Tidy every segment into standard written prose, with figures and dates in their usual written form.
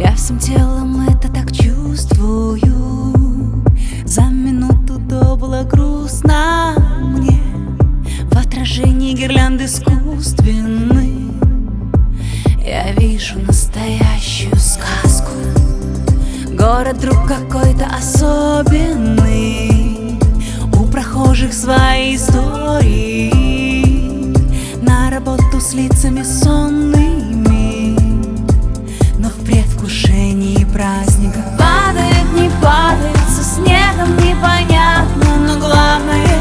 Я всем телом это так чувствую. За минуту до было грустно мне. В отражении гирлянды искусственной я вижу настоящую сказку. Город вдруг какой-то особенный, у прохожих свои истории. На работу с лицами сонными, но в предвкушении праздника. Падает, не падает, со снегом непонятно, но главное,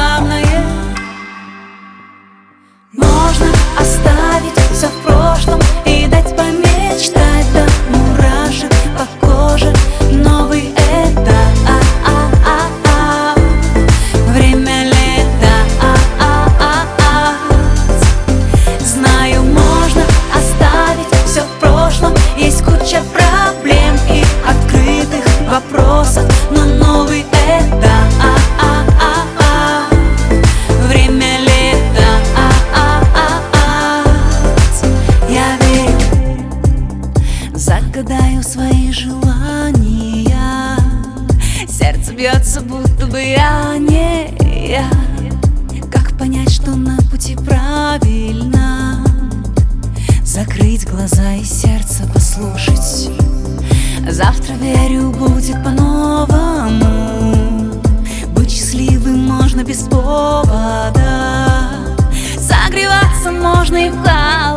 можно оставить все в прошлом и дать помечтать до мурашек по коже. Новый этап, время лета. Знаю, можно оставить все в прошлом. Есть куча проблем и открытых вопросов, но новый этап, время лета. Я верю, загадаю свои желания. Сердце бьется, будто бы я не я. Как понять, что на пути правильно? Закрыть глаза и сердце послушать. Завтра, верю, будет по-новому. Быть счастливым можно без повода. Согреваться можно и в холоде.